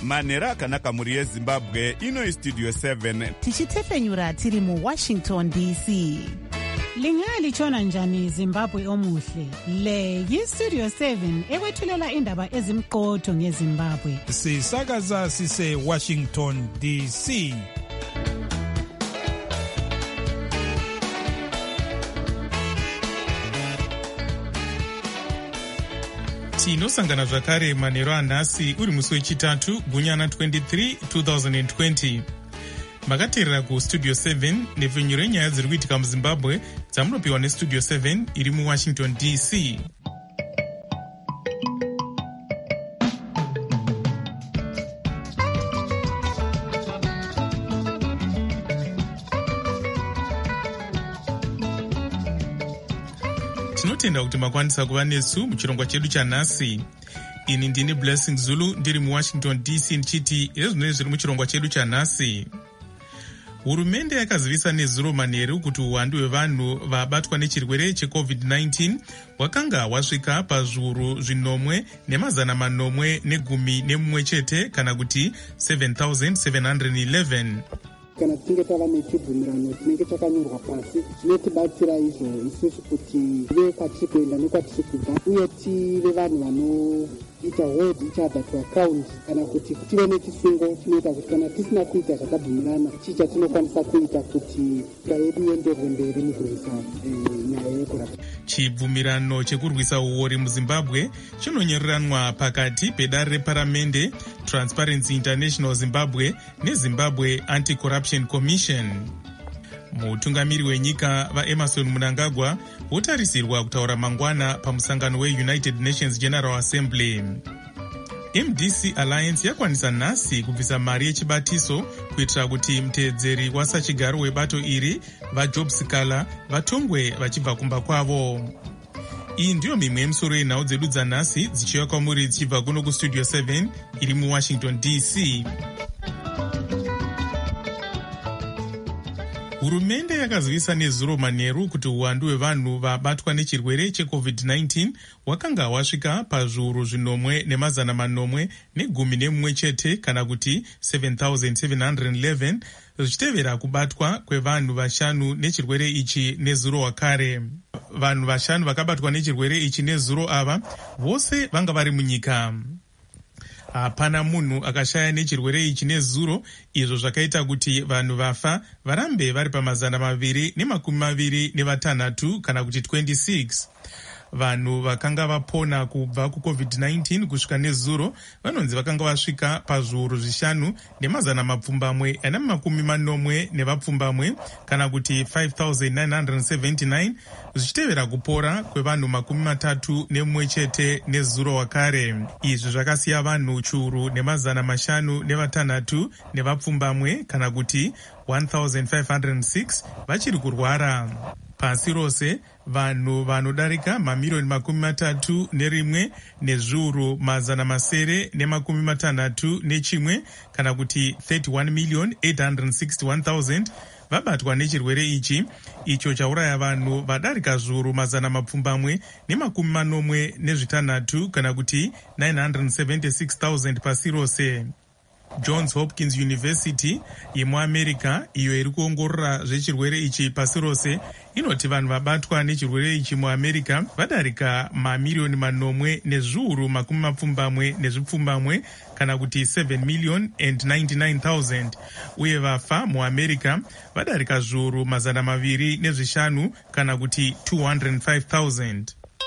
manhero akanaka mhuri yezimbabwe. Ino istudio 7 tichitefenyura tiri muWashington DC. Lingalitshona njani Zimbabwe omuhle? Le yistudio 7 ekwethulela indaba ezimqotho ngeZimbabwe. Sisakaza sise Washington DC. Tinosangana zvakare manhero anhasi uri musi wechitatu gunyana 23 2020. Makateerera kustudio 7 nepfenyuro yenyaya dziri kuitika muZimbabwe dzamunopiwa nestudio 7 iri muWashington DC. Tinotenda kuti makwanisa kuva nesu muchirongwa chedu chanhasi. Ini ndini Blessing Zulu ndiri muWashington DC ndichiti ezvinenge zviri muchirongwa chedu chanhasi. Hurumende yakazivisa nezuro manheru kuti uwandu hwevanhu vabatwa nechirwere cheCovid-19 hwakanga hwasvika pazviuru 9,911 chete, kana kuti 7,711. Kana tinge tava nechibvumirano chinenge chakanyorwa pasi chinotibatsira izvo isusu kuti tive kwatiri kuenda nekwatiri kubva, uye tive vanhu vanoita hold each other to account, kana kuti tive nechisungo chinoita kuti kana tisina kuita zvakabvumirana chii chatinokwanisa kuita kuti nyika yedu ienderere mberi mukurwisa nyaya yekurapa. Chibvumirano chekurwisa uori muZimbabwe chinonyereranwa pakati pedare reparamende, Transparency International Zimbabwe neZimbabwe Anti-Corruption Commission. Mutungamiri wenyika vaEmerson Mnangagwa votarisirwa kutaura mangwana pamusangano weUnited Nations General Assembly. MDC Alliance yakwanisa nhasi kubvisa mari yechibatiso kuitira kuti mutedzeri wasachigaro webato iri vaJob Sikala vatongwe vachibva kumba kwavo. Iyi ndiyo mimwe yemisoro yenhau dzedu dzanhasi dzichiuya kwamuri dzichibva kuno kustudio 7 iri muWashington DC. Hurumende yakazivisa nezuro manheru kuti uwandu hwevanhu vabatwa nechirwere cheCovid-19 hwakanga hwasvika pazviuru 9,911 chete, kana kuti 7,711, zvichitevera kubatwa kwevanhu 5 nechirwere ichi nezuro wakare. Vanhu 5 vakabatwa nechirwere ichi nezuro ava vose vanga vari munyika. Hapana munhu akashaya nechirwere ichi nezuro, izvo zvakaita kuti vanhu vafa varambe vari pa226 kana kuti 26. Vanhu vakanga vapona kubva kuCovid-19 kusvika nezuro vanonzi vakanga vasvika pazviuru 5,940 kana kuti 5,979, zvichitevera kupora kwevanhu 31 chete nezuro wakare. Izvi zvakasiya vanhu chiuru 506 kana kuti 1,506 vachiri kurwara. Pasi rose vanhu vanodarika mamirioni 31 nezviuru 961 kana kuti 31,861,000 vabatwa nechirwere ichi, icho chauraya vanhu vadarika zviuru 186 kana kuti 976,000 pasi rose. Johns Hopkins University yemuAmerica, iyo iri kuongorora zvechirwere ichi pasi rose, inoti vanhu vabatwa nechirwere ichi muAmerica vadarika mamirioni 9 nezviuru 70 kana kuti 7,099,000, uye vafa muAmerica vadarika zviuru 205 kana kuti 205,000.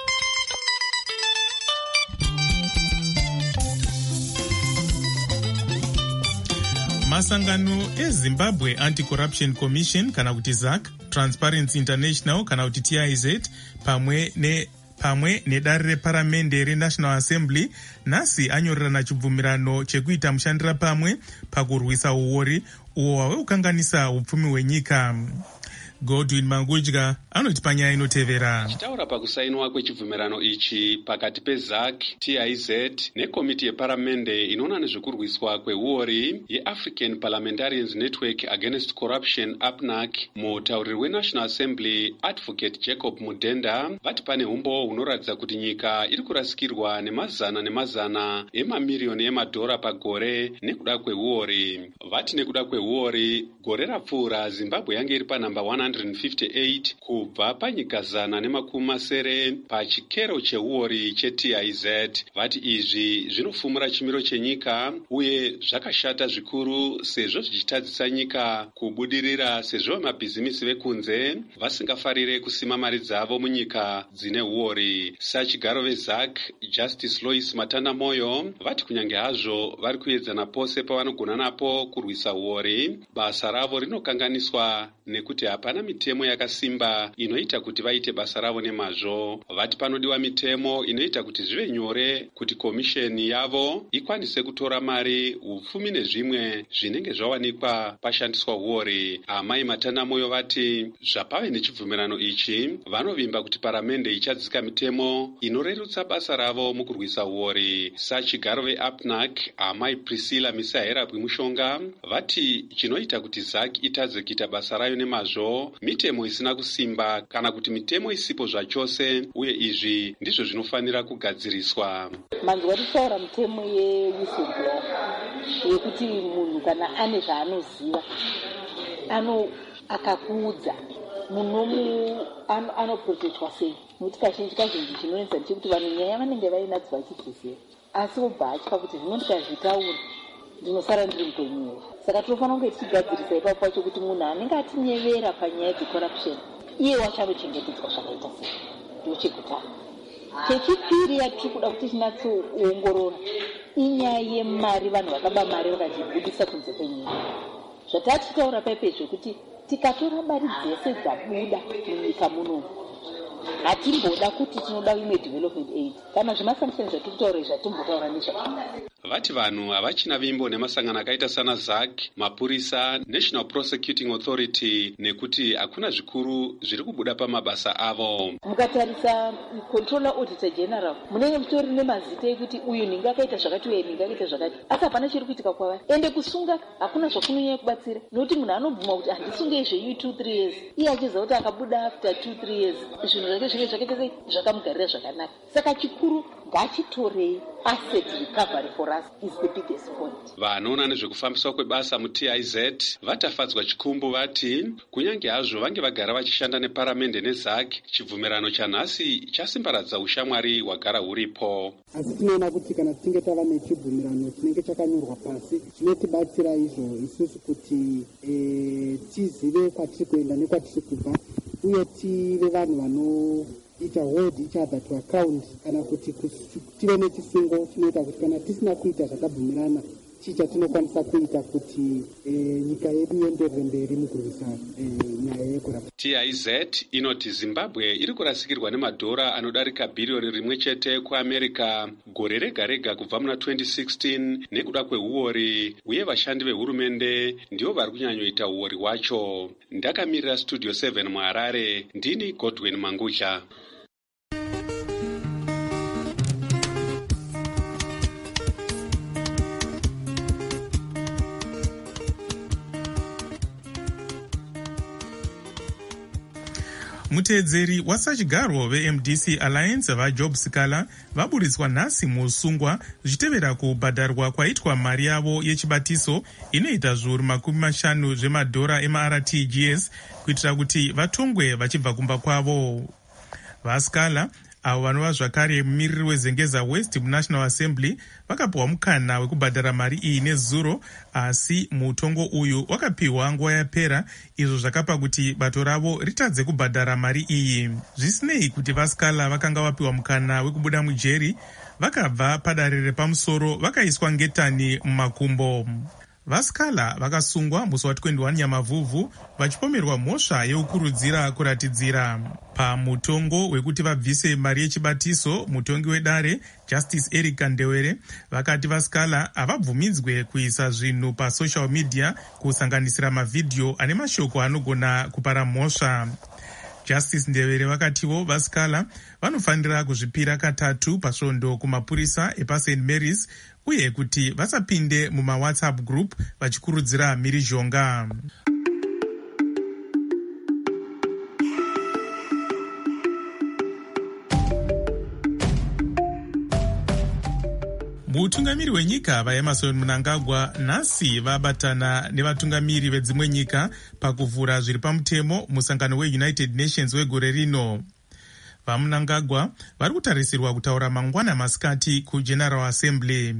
Masangano eZimbabwe Anti-Corruption Commission kana kuti ZAC, Transparency International kana kuti TIZ, pamwe nedare reparamende reNational Assembly nhasi anyorerana chibvumirano chekuita mushandira pamwe pakurwisa uori uwo hwaukanganisa upfumi hwenyika. Godwin Mangudya anoti panyaya inotevera. Chitaura pakusainwa kwechibvumirano ichi pakati peZAC, TIZ nekomiti yeparamende inoona nezvekurwiswa kweuori yeAfrican Parliamentarians Network Against Corruption APNAC, mutauriri weNational Assembly Advocate Jacob Mudenda vati pane umbo hunoratidza kuti nyika iri kurasikirwa nemazana emamiriyoni emadhora pagore nekuda kweuori. Vati nekuda kweuori, gore rapfuura Zimbabwe yange iri panamba 158 kubva panyika 190 pachikero cheuori cheTIZ. Vati izvi zvinofumura chimiro chenyika uye zvakashata zvikuru sezvo zvichitadzisa nyika kubudirira, sezvo mabhizimisi vekunze vasingafarire kusima mari dzavo munyika dzine uori. Sachigaro veZAC Justice Lois Matanda Moyo vati kunyange hazvo vari kuedzana pose pavanogona napo kurwisa uori, basa ravo rinokanganiswa nekuti hapana mitemo yakasimba inoita kuti vaite basa ravo nemazvo. Vati panodiwa mitemo inoita kuti zvive nyore kuti komisheni yavo ikwanise kutora mari, upfumi nezvimwe zvinenge zvawanikwa pashandiswa uori. Amai Matanda Moyo vati zvapave nechibvumirano ichi, vanovimba kuti paramende ichadzika mitemo inorerutsa basa ravo mukurwisa uori. Sachigaro veAPNAC amai Priscilla Misahera Bwimushonga vati chinoita kuti ZAC itadze kuita basa rayo nemazvo mitemo isina kusimba kana kuti mitemo isipo zvachose, uye izvi ndizvo zvinofanira kugadziriswa. Manzwa tisaura mitemo yewhistleblower yekuti munhu kana ane zvaanoziva akakuudza munhu anoprotectwa sei, nokuti kazhinji chinonetsa ndechekuti vanhu nyaya vanenge vainadzo vachibvizira asi obva atya kuti zvino ndikazvitaura ndinosara ndiri mupenyu. Saka tinofanira kunge tichigadzirisa ipapo pacho kuti munhu anenge atinyevera panyaya dzecorruption iye wacho anochengetedzwa zvakaita sei. Ndochekutanga. Chechipiri yatiri kuda kuti tinatsoongorora inyaya yemari, vanhu vakaba mari vakazvibudisa kunze kwenyika. Zvatatichitaura paipezvo kuti tikatora mari dzese dzabuda munyika muno hatimboda kuti tinoda imwe development aid kana zvemasanctions zvatiri kutaura zvatimbotaura nezvazvo. Vati vanhu havachina vimbo nemasangano akaita sana ZAC, mapurisa, National Prosecuting Authority nekuti hakuna zvikuru zviri kubuda pamabasa avo. Mukatarisa Controller Auditor General munenge mutori nemazita ekuti uyu ninge akaita zvakati uye ninge akaita zvakati, asi hapana chiri kuitika kwavari. Ende kusunga hakuna zvakunonyanya kubatsira, nokuti munhu anobvuma kuti handisunge zve 2-3 years iye achiziva kuti akabuda after 2-3 years zvinhu zvake zvinge zvakaita sei zvakamugarira zvakanaka. Saka chikuru ngachitorei asset recovery for us is the biggest point. Vanoona nezvekufambiswa kwebasa muTIZ vatafadzwa chikumbu vati kunyange hazvo vange vagara vachishanda neparamende neZAC, chibvumirano chanhasi chasimbaradza ushamwari hwagara huripo. Asi tinoona kuti kana tichinge tava nechibvumirano chinenge chakanyorwa pasi chinotibatsira izvo isusu kuti tizive kwatiri kuenda nekwatiri kubva, uye tive vanhu vanoita hold each other to account, kana kuti tive nechisungo chinoita kuti kana tisina kuita zvakabvumirana chicha tinokwanisa kuita kuti nyika yedu ienderere mberi mukurwisa nyaya yekurapa. TIZ inoti Zimbabwe iri kurasikirwa nemadhora anodarika bhiriyoni rimwe chete kuAmerica gore rega rega kubva muna 2016 nekuda kweuori, uye vashandi vehurumende ndivo vari kunyanyoita uori hwacho. Ndakamirira Studio 7 muHarare, ndini Godwin Mangudya. Muteedzeri wasachigaro veMDC Alliance vaJob Sikala vaburitswa nhasi muusungwa zvichitevera kubhadharwa kwaitwa mari yavo yechibatiso inoita zviuru 50 zvemadhora emaRTGS kuitira kuti vatongwe vachibva kumba kwavo. VaSikala avo vanova zvakare mumiriri wezengeza West muNational Assembly vakapiwa mukana wekubhadhara mari iyi nezuro, asi mutongo uyu wakapiwa nguva yapera, izvo zvakapa kuti bato ravo ritadze kubhadhara mari iyi. Zvisinei kuti vaSikala vakanga vapiwa mukana wekubuda mujeri, vakabva padare repamusoro vakaiswa ngetani mumakumbo. vaskala vakasungwa musi wa21 Nyamavhuvhu vachipomerwa mhosva yekukurudzira kuratidzira. Pamutongo wekuti vabvise mari yechibatiso, mutongi wedare Justice Eric Kandewere vakati vaskala havabvuminzwe kuisa zvinhu pasocial media kusanganisira mavhidhiyo ane mashoko anogona kupara mhosva. Justice Ndevere vakatiwo vaskala vanofanira kuzvipira katatu pasvondo kumapurisa epaSt Mary's uye kuti vasapinde mumawhatsapp group vachikurudzira mhirizhonga. Mutungamiri wenyika vaEmmerson Mnangagwa nhasi vabatana nevatungamiri vedzimwe nyika pakuvhura zviri pamutemo musangano weUnited Nations wegore rino. VaMnangagwa vari kutarisirwa kutaura mangwana masikati kuGeneral Assembly.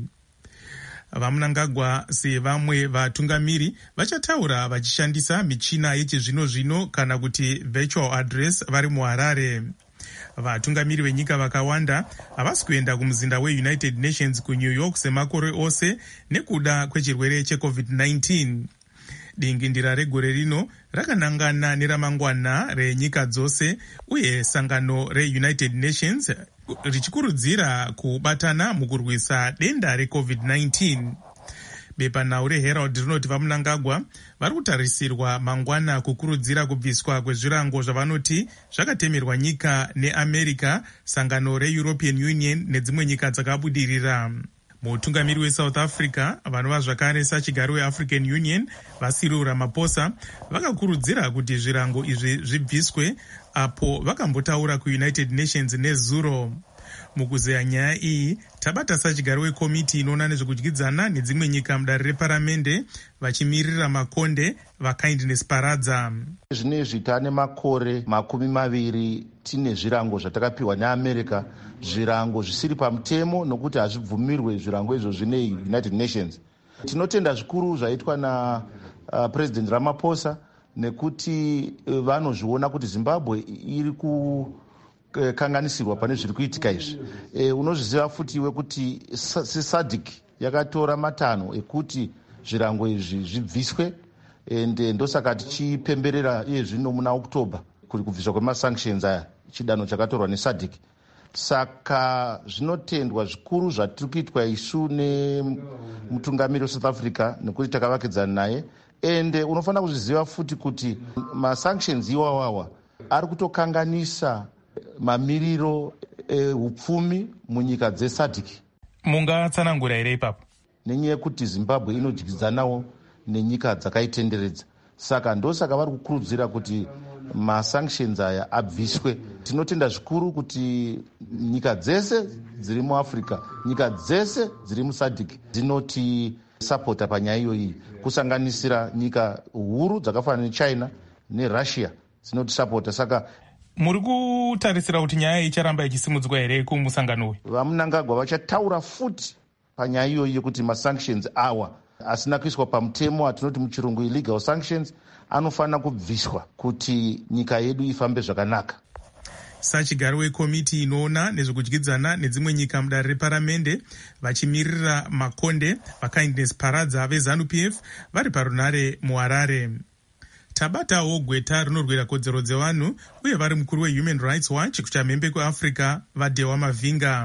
VaMnangagwa sevamwe vatungamiri vachataura vachishandisa michina yechizvino-zvino kana kuti virtual address vari muHarare. Vatungamiri venyika vakawanda havasi kuenda kumuzinda weUnited Nations kuNew York semakore ose nekuda kwechirwere cheCovid-19. Dingindira regore rino rakanangana neramangwana renyika dzose uye sangano reUnited Nations richikurudzira kubatana mukurwisa denda reCovid-19. Bepanhau reHerald rinoti vaMnangagwa vari kutarisirwa mangwana kukurudzira kubviswa kwezvirango zvavanoti zvakatemerwa nyika neAmerica, sangano reEuropean Union nedzimwe nyika dzakabudirira. Mutungamiri weSouth Africa vanova zvakare sachigari weAfrican Union vaCyril Ramaphosa vakakurudzira kuti zvirango izvi zvibviswe apo vakambotaura kuUnited Nations nezuro. Mukuzeya nyaya iyi tabata sachigari wekomiti inoona nezvekudyidzana nedzimwe nyika mudare reparamende vachimirira makonde vaKindness Paradza. Zvinezvi tane makore 20 tine zvirango zvatakapiwa neAmerica, zvirango zvisiri pamutemo nokuti hazvibvumirwe zvirango izvo zvine United Nations. Tinotenda zvikuru zvaitwa na President Ramaphosa nekuti vanozviona kuti Zimbabwe iri kukanganisirwa pane zviri kuitika izvi. Unozviziva futi iwe kuti SADC yakatora matanho ekuti zvirango izvi zvibviswe, ende ndosaka tichipemberera iye zvino muna October kuri kubviswa kwemasanctions aya, chidanho chakatorwa neSADC. Saka zvinotendwa zvikuru zvatiri kuitwa isu nemutungamiri weSouth Africa nekuti takavakidzana naye, ende unofanira kuzviziva futi kuti masanctions iwawawa ari kutokanganisa mamiriro ehupfumi munyika dzeSADC. Mungatsanangura here ipapo? Nenyaya yekuti Zimbabwe inodyidzanawo nenyika dzakaitenderedza, saka ndosaka vari kukurudzira kuti masanctions aya abviswe. Tinotenda zvikuru kuti nyika dzese dziri muAfrica, nyika dzese dziri muSADC dzinotisapota panyaya iyoyi, kusanganisira nyika huru dzakafanana neChina neRussia dzinotisapota. Saka muri kutarisira kuti nyaya icharamba ichisimudzwa here kumusangano uyu? VaMnangagwa vachataura futi panyaya iyoyi yekuti masanctions awa asina kuiswa pamutemo, atinoti muchirungu illegal sanctions, anofanira kubviswa kuti nyika yedu ifambe zvakanaka. Sachigari wekomiti inoona nezvekudyidzana nedzimwe nyika mudare reparamende vachimirira makonde vaKindness Paradza veZANU-PF vari parunare muHarare. Tabatawo gweta rinorwira kodzero dzevanhu uye vari mukuru weHuman Rights Watch kuchamhembe kweAfrica vaDewa Mavinga.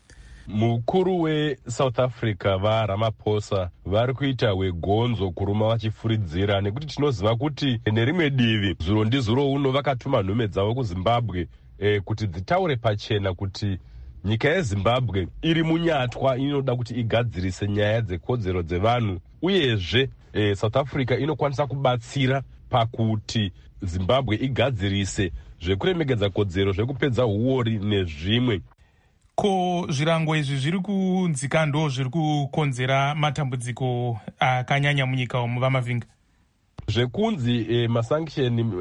Mukuru weSouth Africa vaRamaphosa vari kuita wegonzo kuruma vachifuridzira, nekuti tinoziva kuti nerimwe divi zuro ndizuro uno vakatuma nhume dzavo kuZimbabwe kuti dzitaure pachena kuti nyika yeZimbabwe iri munyatwa, inoda kuti igadzirise nyaya dzekodzero dzevanhu, uyezve South Africa inokwanisa kubatsira pakuti Zimbabwe igadzirise zvekuremekedza kodzero, zvekupedza uori nezvimwe. Ko zvirango izvi zviri kunzika ndo zviri kukonzera matambudziko akanyanya munyika umu vaMavinga? Zvekunzi masanction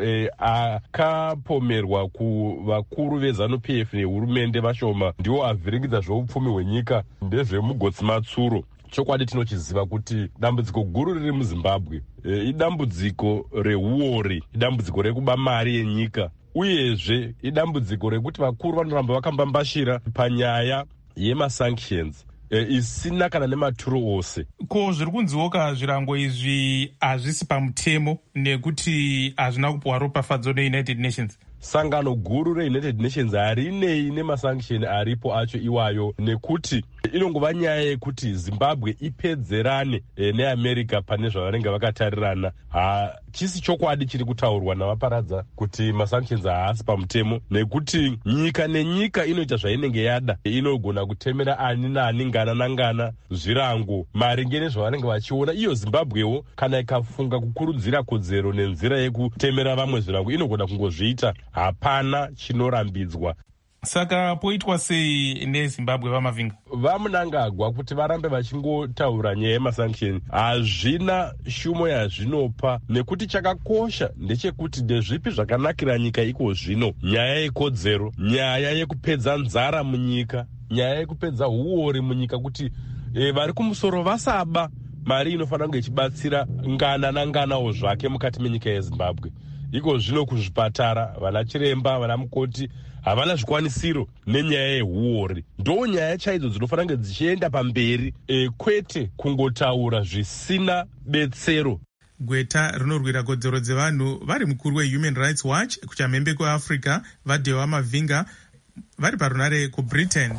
akapomerwa kuvakuru veZANU-PF nehurumende vashoma ndiwo avhiringidza zveupfumi hwenyika ndezvemugotsi matsuro. Chokwadi tinochiziva kuti dambudziko guru riri muZimbabwe idambudziko reuori, idambudziko rekuba mari yenyika, uyezve idambudziko rekuti vakuru vanoramba vakambambashira panyaya yemasanctions. isina kana nematuro ose. Ko zviri kunziwoka zvirango izvi hazvisi pamutemo nekuti hazvina kupiwa ropafadzo neUnited Nations. Sangano guru reUnited Nations harinei nemasanction aripo acho iwayo, nekuti inongova nyaya yekuti Zimbabwe ipedzerane neAmerica pane zvavanenge vakatarirana. Hachisi chokwadi chiri kutaurwa navaparadza kuti masanctions haasi pamutemo, nekuti nyika nenyika inoita zvainenge yada. Inogona kutemera ani naani, ngana nangana, zvirango maringe nezvavanenge vachiona. Iyo Zimbabwewo kana ikafunga kukurudzira kodzero nenzira yekutemera vamwe zvirango inogona kungozviita. Hapana chinorambidzwa. Saka poitwa sei neZimbabwe vamavhinga? Vamunangagwa kuti varambe vachingotaura nyaya yemasanction hazvina shumo yazvinopa, nekuti chakakosha ndechekuti ndezvipi zvakanakira nyika iko zvino: nyaya yekodzero, nyaya yekupedza nzara munyika, nyaya yekupedza uori munyika, kuti vari kumusoro vasaba mari inofanira kunge ichibatsira ngana nanganawo zvake mukati menyika yeZimbabwe. Iko zvino kuzvipatara vana chiremba, vana mukoti havana zvikwanisiro nenyaya yehuori. Ndo nyaya chaidzo dzinofanira kunge dzichienda pamberi, kwete kungotaura zvisina betsero. Gweta rinorwira kodzero dzevanhu vari mukuru weHuman Rights Watch kuchamhembe kweAfrica vaDhewa Mavhinga vari parunare kuBritain.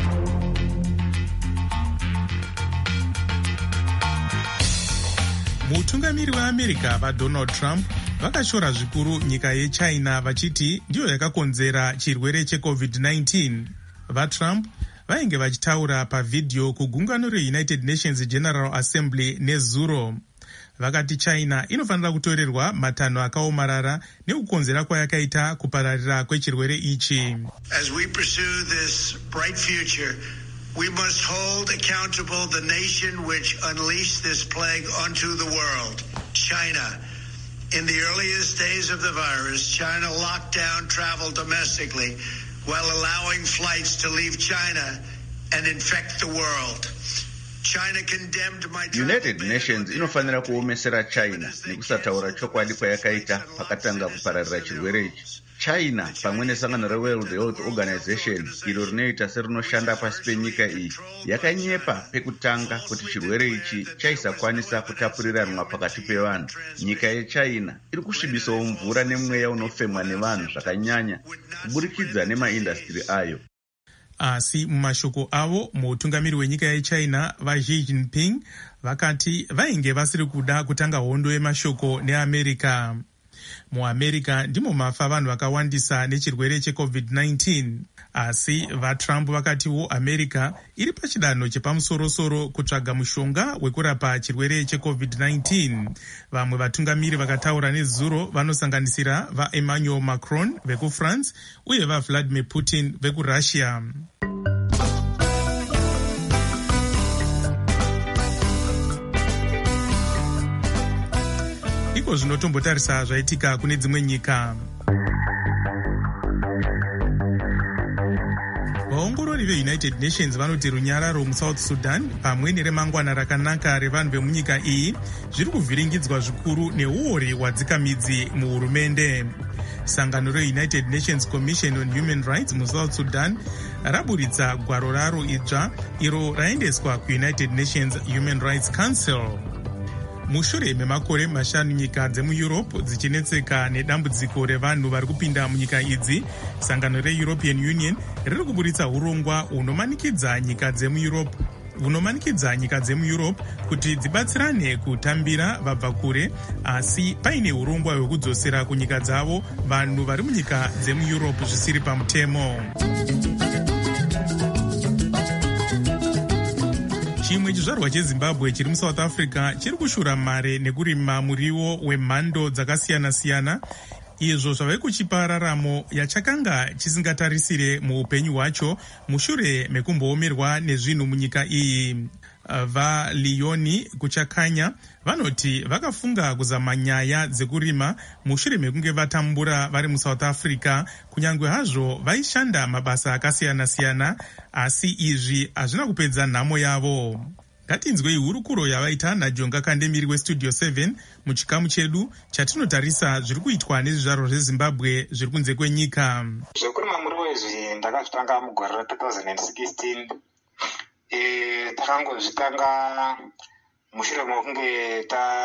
Mutungamiri weAmerica vaDonald Trump vakashora zvikuru nyika yeChina vachiti ndiyo yakakonzera chirwere cheCovid-19. VaTrump vainge vachitaura pavhidhiyo kugungano reUnited Nations General Assembly nezuro. Vakati China inofanira kutorerwa matanho akaomarara nekukonzera kwayakaita kupararira kwechirwere ichi. As we pursue this bright future, we must hold accountable the nation which unleashed this plague onto the world, China. In the earliest days of the virus, China locked down travel domestically while allowing flights to leave China and infect the world. China condemned my United Nations inofanira kuomesera China nekusataura chokwadi kwayakaita pakatanga kupararira chirwere ichi. China pamwe nesangano reWorld Health Organization iro rinoita serinoshanda pasi penyika iyi yakanyepa pekutanga kuti chirwere ichi chaisakwanisa kutapuriranwa pakati pevanhu. Nyika yeChina iri kusvibisawo mvura nemweya unofemwa nevanhu zvakanyanya kuburikidza nemaindastri ayo. Asi mumashoko avo, mutungamiri wenyika yeChina vaXi Jinping vakati vainge vasiri kuda kutanga hondo yemashoko neAmerica. MuAmerica ndimo mafa vanhu vakawandisa nechirwere cheCovid-19. Asi vaTrump vakatiwo America iri pachidanho chepamusorosoro kutsvaga mushonga wekurapa chirwere cheCovid-19. Vamwe vatungamiri vakataura nezuro vanosanganisira vaEmmanuel Macron vekuFrance uye vaVladimir Putin vekuRussia. Iko zvinotombotarisa zvaitika kune dzimwe nyika. Vaongorori veUnited Nations vanoti runyararo muSouth Sudan pamwe neremangwana rakanaka revanhu vemunyika iyi zviri kuvhiringidzwa zvikuru neuori hwadzikamidzi muhurumende. Sangano reUnited Nations Commission on Human Rights muSouth Sudan raburitsa gwaro raro idzva iro raendeswa kuUnited Nations Human Rights Council. Mushure memakore mashanu nyika dzemuEurope dzichinetseka nedambudziko revanhu vari kupinda munyika idzi, sangano reEuropean Union riri kuburitsa urongwa hunomanikidza nyika dzemuEurope kuti dzibatsirane kutambira vabva kure, asi paine urongwa hwekudzosera kunyika dzavo vanhu vari munyika dzemuEurope zvisiri pamutemo. Chimwe chizvarwa cheZimbabwe chiri muSouth Africa chiri kushura mare nekurima muriwo wemhando dzakasiyana-siyana, izvo zvave kuchipa raramo yachakanga chisingatarisire muupenyu hwacho mushure mekumboomerwa nezvinhu munyika iyi. VaLeoni kuchakanya vanoti vakafunga kuzama nyaya dzekurima mushure mekunge vatambura vari muSouth Africa, kunyange hazvo vaishanda mabasa akasiyana-siyana, asi izvi hazvina kupedza nhamo yavo. Ngatinzwei hurukuro yavaita naJonga Kandemiri weStudio 7 muchikamu chedu chatinotarisa zviri kuitwa nezvizvarwa zveZimbabwe zviri kunze kwenyika. Zvekurima muriwo izvi ndakazvitanga mugore ra2016 Takangozvitanga mushure mekunge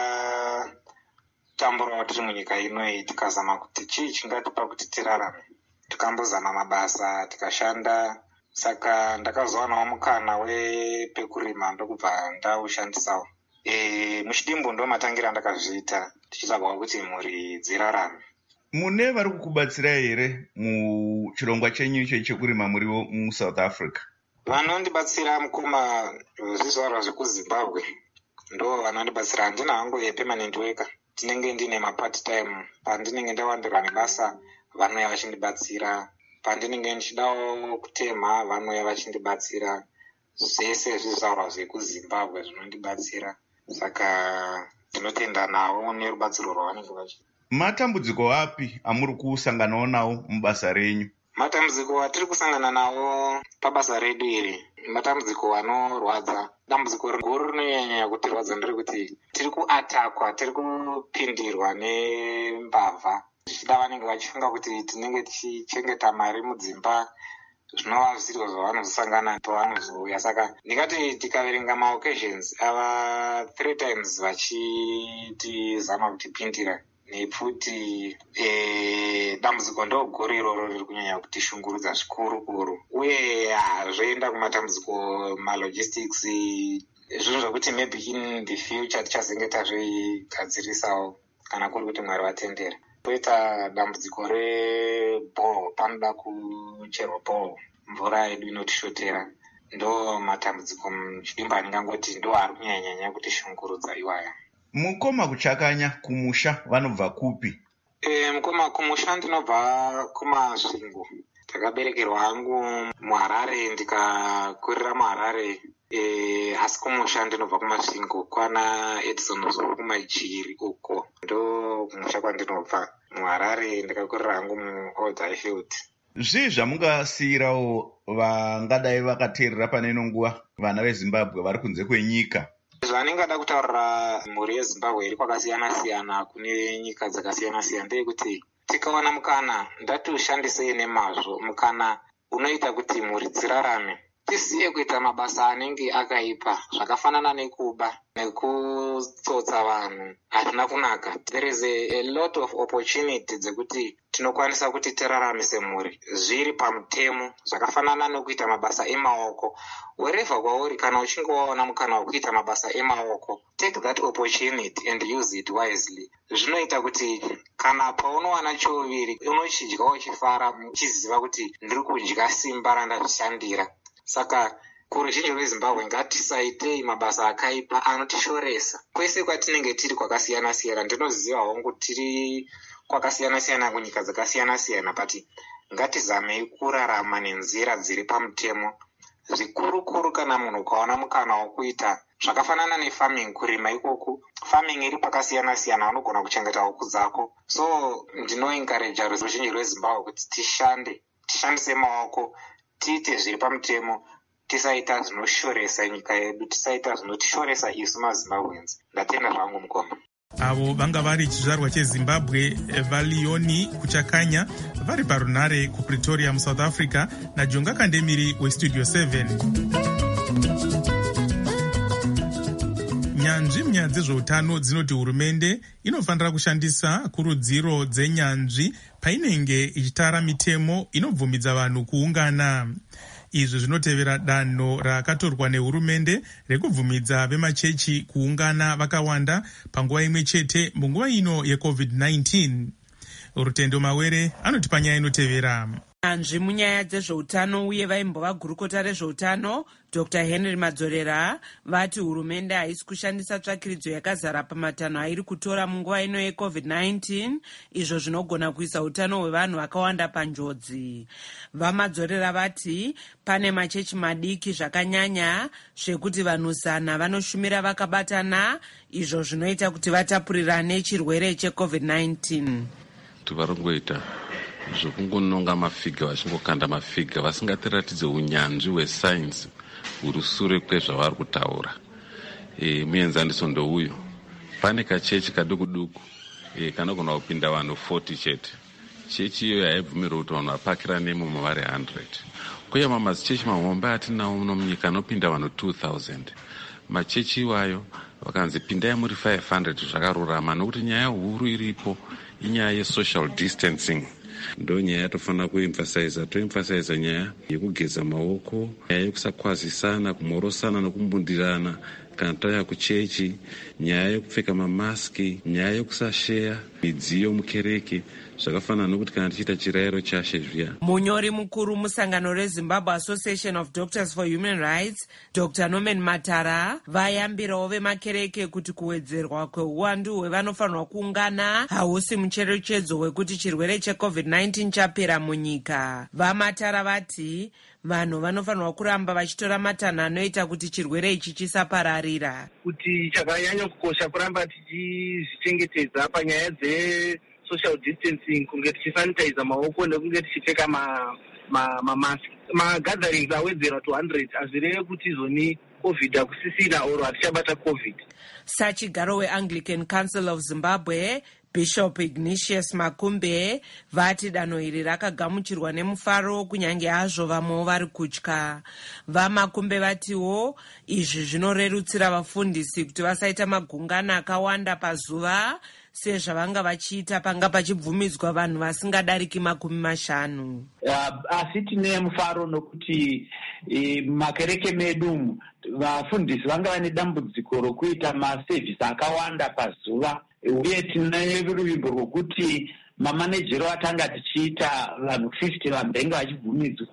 tamburawo tiri munyika inoyi, tikazama kuti chii chingatipa kuti tirarame. Tikambozama mabasa, tikashanda. Saka ndakazowanawo mukana wepekurima ndokubva ndaushandisawo. Muchidimbu ndo matangira ndakazviita tichitsvagawo kuti mhuri dzirarame. Mune vari kukubatsira here muchirongwa chenyu icho chekurima muriwo muSouth Africa? Vanondibatsira mukoma zvizvarwa zvekuZimbabwe ndo vanondibatsira. Handina hangu yepermanent worker, tinenge ndine mapart time. Pandinenge ndawandirwa nebasa vanouya vachindibatsira, pandinenge ndichidawo kutemha vanouya vachindibatsira. Zvese zvizvarwa zvekuZimbabwe zvinondibatsira, saka ndinotenda nawo nerubatsiro rwavanenge vachiita. Matambudziko api amuri kusanganawo nawo mubasa renyu? Matambudziko atiri kusangana nawo pabasa redu iri matambudziko anorwadza. Dambudziko guru rinonyanya kutirwadza nderekuti tiri kuatakwa, tiri kupindirwa nembavha. Zvichida vanenge vachifunga kuti tinenge tichichengeta mari mudzimba, zvinova zvisiriko zvavanozosangana pavanozouya. Saka ndingati tikaverenga maoccasions ava 3 times vachitizama kutipindira. Nekuti dambudziko ndoguru iroro riri kunyanya kutishungurudza zvikuru. Uye zvoenda kumatambudziko malogistics, zvinhu zvokuti maybe in the future tichazenge tazvigadzirisawo kana kuri kuti Mwari vatendera. Koita dambudziko rebhoro, panoda kucherwa bhoro, mvura yedu inotishotera. Ndo matambudziko muchidimba ndingangoti ndo ari kunyanya kutishungurudza iwaya. Mukoma kuchakanya kumusha vanobva kupi? Mukoma kumusha ndinobva kumasvingo. Ndakaberekerwa hangu muHarare, ndikakurira muHarare. Asi kumusha ndinobva kumasvingo kwana Edison Zulu kumajiri uko. Ndo kumusha kwandinobva. muHarare ndikakurira hangu muOld Highfield. Zvii zvamungasiyirawo vangadai vakateerera pane ino nguva vana veZimbabwe vari kunze kwenyika? Zvandingada kutaurira mhuri yeZimbabwe iri kwakasiyana-siyana kune nyika dzakasiyana-siyana ndeyekuti tikawana mukana ndatiushandisei nemazvo. Mukana unoita kuti mhuri dzirarame. Tisiye kuita mabasa anenge akaipa zvakafanana nekuba nekutsotsa vanhu. Hazvina kunaka. There is a lot of opportunity dzekuti tinokwanisa kuti tiraramise mhuri zviri pamutemo, zvakafanana nokuita mabasa emaoko. Wherever kwauri kana uchinge waona mukana wekuita mabasa emaoko, take that opportunity and use it wisely. Zvinoita kuti kana paunowana choviri unochidya uchifara uchiziva kuti ndiri kudya simba randazvishandira. Saka kuruzhinji rweZimbabwe ngatisaitei mabasa akaipa anotishoresa. Kwese kwatinenge tiri kwakasiyana-siyana, ndinoziva hongu tiri kwakasiyana-siyana kunyika dzakasiyana-siyana, but ngatizamei kurarama nenzira dziri pamutemo. Zvikuru kana munhu ukaona mukana wokuita zvakafanana nefarming, kurima ikoku, farming iri pakasiyana-siyana, unogona kuchengeta huku dzako. So ndinoencourage ruzhinji rweZimbabwe kuti tishandise maoko, tiite zviri pamutemo, tisaita zvinoshoresa nyika yedu, tisaita zvinotishoresa isu maZimbabweans. Ndatenda zvangu mukoma. Avo vanga vari chizvarwa cheZimbabwe vaLeoni Kuchakanya vari parunare kuPretoria muSouth Africa naJonga Kandemiri weStudio 7. Nyanzvi munyaya dzezveutano dzinoti hurumende inofanira kushandisa kurudziro dzenyanzvi painenge ichitara mitemo inobvumidza vanhu kuungana. Izvi zvinotevera danho rakatorwa nehurumende rekubvumidza vemachechi kuungana vakawanda panguva imwe chete munguva ino yeCovid-19. Rutendo Mawere anotipa nyaya inotevera. Nyanzvi munyaya dzezveutano uye vaimbova gurukota rezveutano Dr. Henry Madzorera vati hurumende haisi kushandisa tsvakiridzo yakazara pamatanho airi kutora munguva ino yeCovid-19, izvo zvinogona kuisa utano hwevanhu vakawanda panjodzi. VaMadzorera vati pane machechi madiki zvakanyanya zvekuti vanhu 100 vanoshumira vakabatana, izvo zvinoita kuti vatapurirane chirwere cheCovid-19. Tivarongoita zvokungononga mafiga vachingokanda mafiga vasingatiratidze unyanzvi hwesainzi huri sure kwezvavari kutaura. Muenzaniso ndouyo. Pane kachechi kaduku kanogona kupinda vanhu 40 chete. chechi iyoyo haibvumirwa kuti vanhu vapakira nemo mavari 100. Kuya mamachechi mahombe atinawo muno munyika anopinda vanhu 2000. Machechi iwayo vakanzi pindai muri 500 zvakarurama, nokuti nyaya huru iripo inyaya yesocial distancing. Ndo nyaya yatofanira toemphasize nyaya yekugeza maoko, nyaya yekusakwazisana, kumhorosana nokumbundirana kana tauya kuchechi, nyaya yekupfeka mamaski, nyaya yekusasheya midziyo mukereke, zvakafanana nokuti kana tichiita chirayiro chashe zviya. Munyori mukuru musangano reZimbabwe Association of Doctors for Human Rights, Dr. Norman Matara, vayambirawo vemakereke kuti kuwedzerwa kweuwandu hwevanofanirwa kuungana hausi mucherechedzo wekuti chirwere cheCovid-19 chapera munyika. VaMatara vati vanhu vanofanirwa kuramba vachitora matanho anoita kuti chirwere ichi chisapararira. Kuti chakanyanya kukosha kuramba tichizvichengetedza panyaya social distancing, kunge tichisanitize maoko nekunge tichipfeka mamask. Magatherings awedzera to 100 azvireve kuti izoni COVID akusisina oro hatichabata COVID. Sachigaro weAnglican Council of Zimbabwe, Bishop Ignatius Makumbe, vati danho iri rakagamuchirwa nemufaro kunyange hazvo vamwewo vari kutya. VaMakumbe vatiwo izvi zvinorerutsira vafundisi kuti vasaita magungano akawanda pazuva sezvavanga vachiita panga pachibvumidzwa vanhu vasingadariki 50. Asi tine mufaro nokuti makereke medu vafundisi vanga vane dambudziko rokuita masevhisi akawanda pazuva, uye tine ruvimbo rwokuti mamanejero atanga tichiita vanhu 50 vambenga vachibvumidzwa.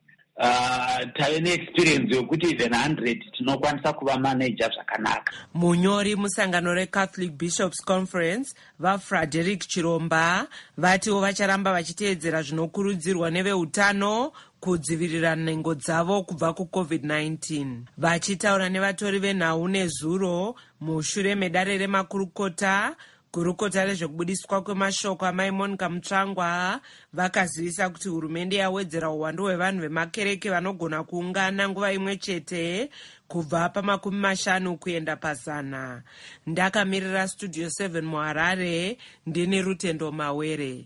Tave neexperience yokuti even 100 tinokwanisa kuva manager zvakanaka. Munyori musangano reCatholic Bishops Conference, vaFrederick Chiromba, vatiwo vacharamba vachiteedzera zvinokurudzirwa neveutano kudzivirira nhengo dzavo kubva kuCovid-19. Vachitaura nevatori venhau nezuro mushure medare remakurukota, gurukota rezvekubudiswa kwemashoko amai Monica Mutsvangwa vakazivisa kuti hurumende yawedzera uwandu hwevanhu vemakereke vanogona kuungana nguva imwe chete kubva pa50 kuenda pa100. Ndakamirira Studio 7 muHarare, ndini Rutendo Mawere.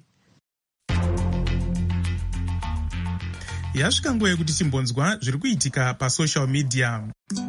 Yasvika nguva yekuti timbonzwa zviri kuitika pasocial media.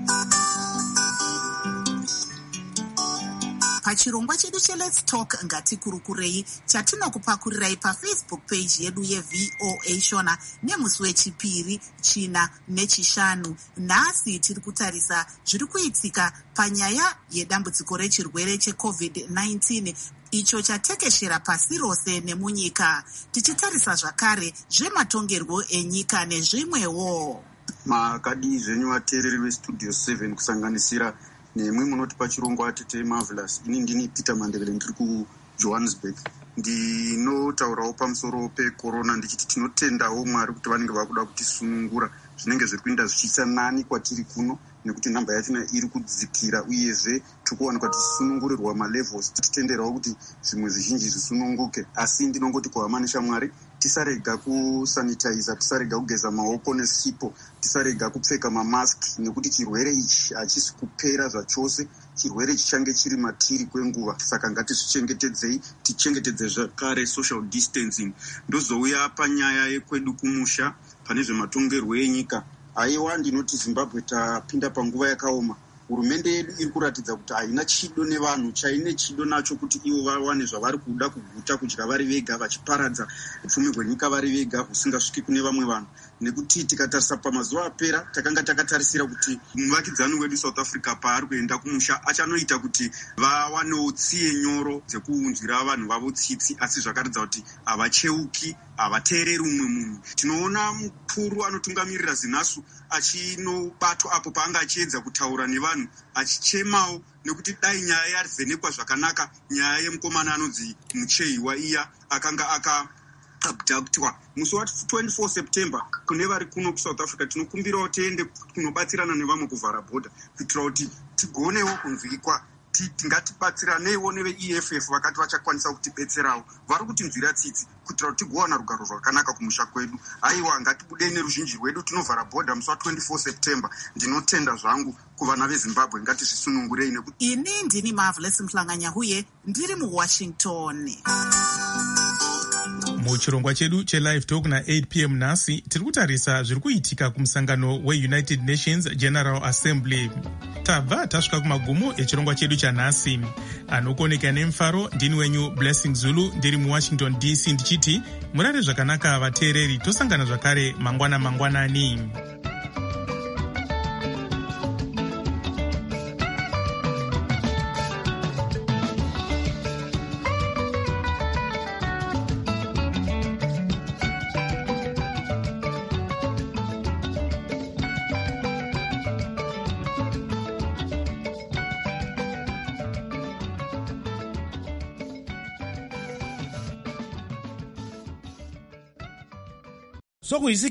Pachirongwa chedu cheLet's Talk ngatikurukurei chatinokupakurirai paFacebook page yedu yeVOA Shona nemusi wechipiri, china nechishanu. Nhasi tiri kutarisa zviri kuitika panyaya yedambudziko rechirwere cheCovid-19 icho chatekeshera pasi rose nemunyika, tichitarisa zvakare zvematongerwo enyika nezvimwewo. Makadi zvenyu vateereri veStudio 7 kusanganisira nemwe munoti pachirongwa atete Marvelous. Ini ndini Peter Mandevele, ndiri kuJohannesburg. Ndinotaurawo pamusoro pecorona ndichiti tinotendawo Mwari kuti vanenge vakuda kutisunungura zvinenge zviri kuenda zvichiisa nani kwatiri kuno, nekuti nhamba yachona iri kudzikira, uyezve tikuwanikwa tichisunungurirwa malevels, tichitenderawo kuti zvimwe zvizhinji zvisununguke. Asi ndinongoti kuhama neshamwari, tisarega kusanitiza, tisarega kugeza maoko nesipo, tisarega kupfeka mamaski, nekuti chirwere ichi hachisi kupera zvachose. Chirwere chichange chiri matiri kwenguva, saka ngatizvichengetedzei, tichengetedze zvakare social distancing. Ndozouya panyaya yekwedu kumusha pane zvematongerwo enyika. Aiwa, ndinoti Zimbabwe tapinda panguva yakaoma. Hurumende yedu iri kuratidza kuti haina chido nevanhu, chaine chido nacho kuti ivo vawane zvavari kuda kuguta, kudya vari vega, vachiparadza upfumi hwenyika vari vega husingasviki kune vamwe vanhu. Nekuti tikatarisa pamazuva apera takanga takatarisira kuti muvakidzani wedu South Africa paari kuenda kumusha achanoita kuti vawanewo tsiye nyoro dzekuunzwira vanhu vavo tsitsi, asi zvakaratidza kuti havacheuki, havateereri umwe munhu. Tinoona mukuru anotungamirira ZINASU achinobatwa apo paanga achiedza kutaura nevanhu achichemawo, nekuti dai nyaya yarivhenekwa zvakanaka, nyaya yemukomana anonzi Mucheiwa iya akanga abductwa musi wa 24 September. Kune vari kuno kuSouth Africa tinokumbirawo tiende kunobatsirana nevamwe kuvhara bhodha kuitira kuti tigonewo kunzwikwa. Ngatibatsiraneiwo neveEFF vakati vachakwanisa kutibetserawo, vari kutinzwira tsitsi kuitira kuti tigowana rugaro rwakanaka kumusha kwedu. Haiwa, ngatibudei neruzhinji rwedu, tinovhara bhodha musi wa 24 September. Ndinotenda zvangu kuvana veZimbabwe, ngatizvisunungurei nekuti. Ini ndini Marvelous Mhlanganya huye ndiri muWashington. muchirongwa chedu chelive talk na8 p.m. nhasi tiri kutarisa zviri kuitika kumusangano weunited nations general assembly. tabva tasvika kumagumo echirongwa chedu chanhasi. anokoneka nemufaro ndini wenyu blessing zulu ndiri muwashington dc ndichiti murare zvakanaka vateereri, tosangana zvakare mangwanani. Sokuyisi